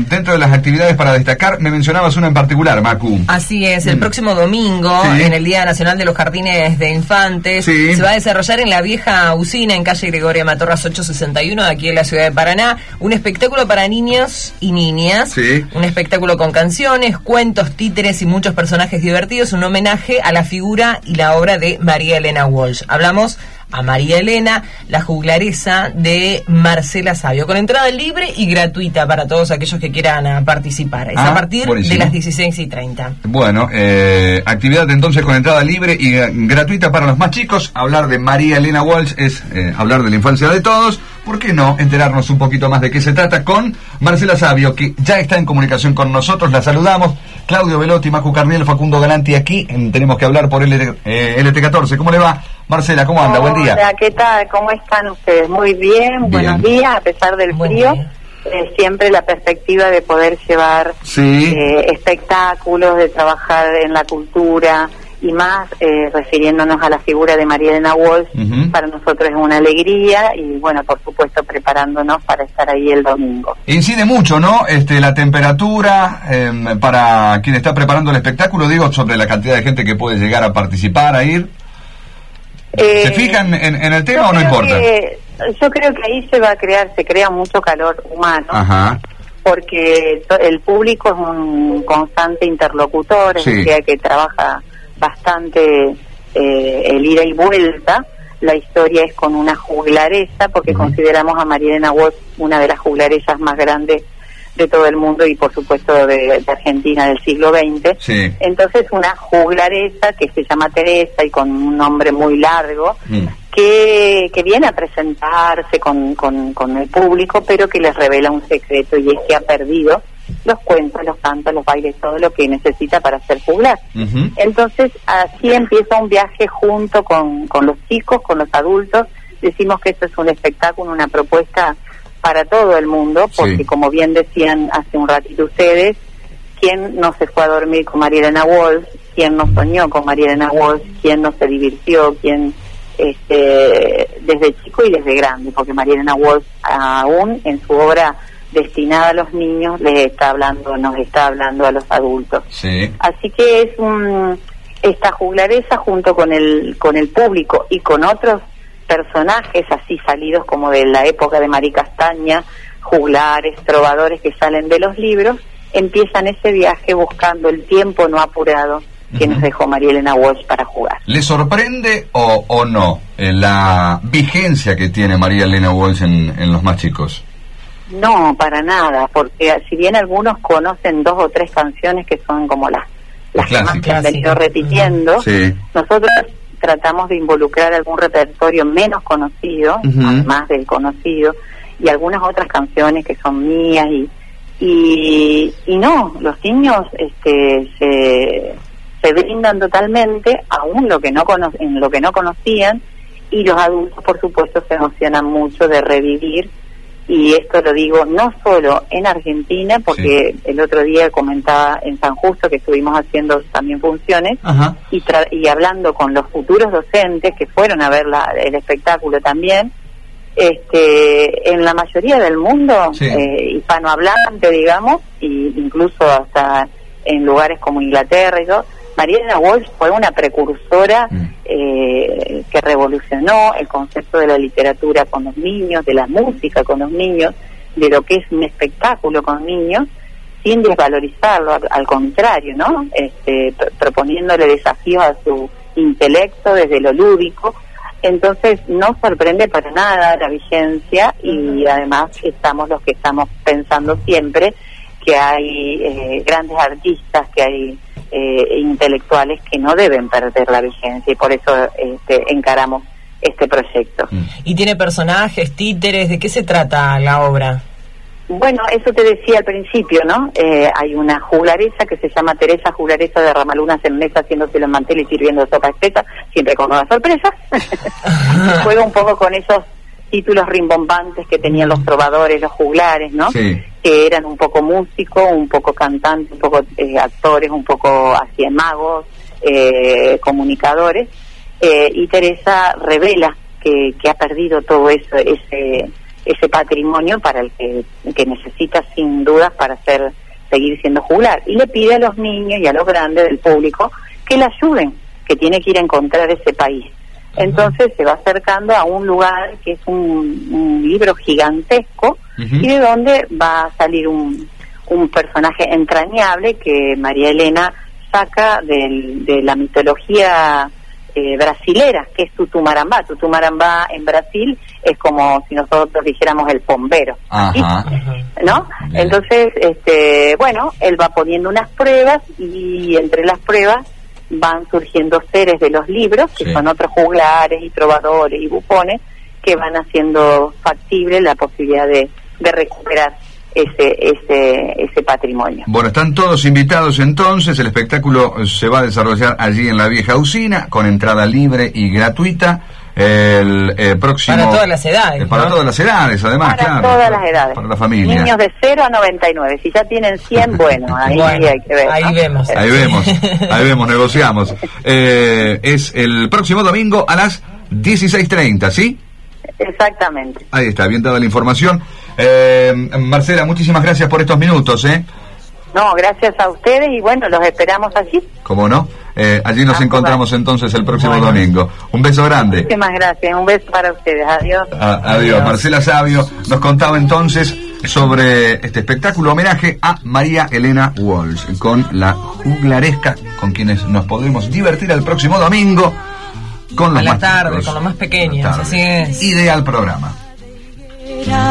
dentro de las actividades para destacar, me mencionabas una en particular, Macu. Así es, el próximo domingo, Sí. en el Día Nacional de los Jardines de Infantes, Sí. se va a desarrollar en la vieja usina, en calle Gregoria Matorras 861, aquí en la ciudad de Paraná, un espectáculo para niños y niñas, Sí. un espectáculo con canciones, cuentos, títeres y muchos personajes divertidos, un homenaje a la figura y la obra de María Elena Walsh. Hablamos a María Elena, la juglaresa de Marcela Sabio, con entrada libre y gratuita para todos aquellos que quieran participar. Es a partir buenísimo. de las 16:30. Bueno, actividad entonces con entrada libre y gratuita para los más chicos. Hablar de María Elena Walsh es hablar de la infancia de todos. ¿Por qué no enterarnos un poquito más de qué se trata con Marcela Sabio, que ya está en comunicación con nosotros? La saludamos. Claudio Velotti, Macu Carniel, Facundo Galanti aquí. Tenemos que hablar por LT14. ¿Cómo le va, Marcela? ¿Cómo anda? Buen día. Hola, ¿qué tal? ¿Cómo están ustedes? Muy bien, buenos días, a pesar del Buen frío. día. Siempre la perspectiva de poder llevar Sí. espectáculos, de trabajar en la cultura y más refiriéndonos a la figura de María Elena Walsh, Ujú. para nosotros es una alegría y bueno, por supuesto preparándonos para estar ahí el domingo. Incide mucho, ¿no? La temperatura para quien está preparando el espectáculo, digo, sobre la cantidad de gente que puede llegar a participar, a ir. ¿Se fijan en el tema o no importa? Yo creo que ahí se crea mucho calor humano. Ajá. Porque el público es un constante interlocutor, es Sí. decir, que trabaja bastante el ida y vuelta. La historia es con una juglaresa, porque Ujú. consideramos a María Elena Walsh una de las juglaresas más grandes de todo el mundo y por supuesto de Argentina del siglo XX. Sí. Entonces una juglaresa que se llama Teresa y con un nombre muy largo, Mm. que viene a presentarse con el público, pero que les revela un secreto, y es que ha perdido los cuentos, los cantos, los bailes, todo lo que necesita para ser juglar. Ujú. Entonces así empieza un viaje junto con los chicos, con los adultos. Decimos que esto es un espectáculo, una propuesta para todo el mundo, porque Sí. como bien decían hace un ratito ustedes, ¿quién no se fue a dormir con María Elena Walsh? ¿Quién no soñó con María Elena Walsh? ¿Quién no se divirtió? ¿Quién desde chico y desde grande? Porque María Elena Walsh aún en su obra destinada a los niños nos está hablando a los adultos. Sí. Así que es esta juglaresa junto con el público y con otros personajes así salidos como de la época de Mari Castaña, juglares, trovadores que salen de los libros, empiezan ese viaje buscando el tiempo no apurado que nos dejó María Elena Walsh para jugar. ¿Le sorprende o no la vigencia que tiene María Elena Walsh en los más chicos? No, para nada, porque si bien algunos conocen 2 o 3 canciones que son como las que más se han venido repitiendo, Sí. nosotros tratamos de involucrar algún repertorio menos conocido, además del conocido, y algunas otras canciones que son mías y no, los niños se brindan totalmente aún lo que no en lo que no conocían, y los adultos por supuesto se emocionan mucho de revivir. Y esto lo digo no solo en Argentina, porque Sí. el otro día comentaba en San Justo que estuvimos haciendo también funciones, Ajá. y hablando con los futuros docentes que fueron a ver el espectáculo también, en la mayoría del mundo, Sí. hispanohablante, digamos, y incluso hasta en lugares como Inglaterra y todo, María Elena Walsh fue una precursora que revolucionó el concepto de la literatura con los niños, de la música con los niños, de lo que es un espectáculo con niños, sin desvalorizarlo, al contrario, ¿no? Proponiéndole desafíos a su intelecto desde lo lúdico. Entonces no sorprende para nada la vigencia, y además estamos los que estamos pensando siempre que hay grandes artistas, que hay intelectuales que no deben perder la vigencia, y por eso encaramos este proyecto. ¿Y tiene personajes, títeres? ¿De qué se trata la obra? Bueno, eso te decía al principio, ¿no? Hay una juglaresa que se llama Teresa, juglaresa de Ramalunas en mesa, haciéndose los manteles y sirviendo sopa espesa, siempre con nuevas sorpresas. Juega un poco con esos títulos rimbombantes que tenían los trovadores, los juglares, ¿no? Sí. Que eran un poco músicos, un poco cantantes, un poco actores, un poco así magos, comunicadores, y Teresa revela que ha perdido todo eso, ese patrimonio para el que necesita sin dudas para seguir siendo juglar, y le pide a los niños y a los grandes del público que le ayuden, que tiene que ir a encontrar ese país. Entonces se va acercando a un lugar que es un libro gigantesco, y de donde va a salir un personaje entrañable que María Elena saca de la mitología brasilera, que es Tutumarambá. Tutumarambá en Brasil es como si nosotros dijéramos el bombero, ¿no? Bien. Entonces, bueno, él va poniendo unas pruebas, y entre las pruebas van surgiendo seres de los libros, que son otros juglares y trovadores y bufones, que van haciendo factible la posibilidad de recuperar ese patrimonio. Bueno, están todos invitados entonces. El espectáculo se va a desarrollar allí en la vieja usina, con entrada libre y gratuita. El próximo... Para todas las edades, para todas las edades, además, para todas las edades. Para la familia. Niños de 0 a 99. Si ya tienen 100, bueno, ahí hay que ver, ¿no? Ahí vemos, negociamos. Es el próximo domingo a las 16:30, ¿sí? Exactamente. Ahí está, bien dada la información. Marcela, muchísimas gracias por estos minutos, No, gracias a ustedes, y bueno, los esperamos allí. ¿Cómo no? Allí nos encontramos entonces el próximo domingo. Un beso grande. Muchísimas gracias, un beso para ustedes. Adiós. Adiós. Marcela Sabio nos contaba entonces sobre este espectáculo homenaje a María Elena Walsh, con la juglaresca, con quienes nos podremos divertir el próximo domingo, con los a la más tarde, chicos, con los más pequeños, así es. Ideal programa.